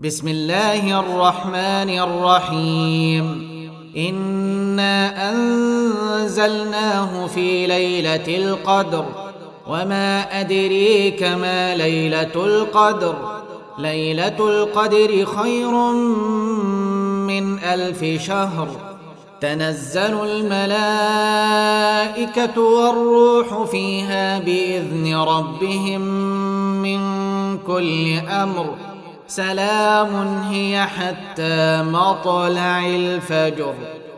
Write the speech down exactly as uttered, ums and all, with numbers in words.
بسم الله الرحمن الرحيم إنا أنزلناه في ليلة القدر وما أدريك ما ليلة القدر ليلة القدر خير من ألف شهر تنزل الملائكة والروح فيها بإذن ربهم من كل أمر سلام هي حتى مطلع الفجر.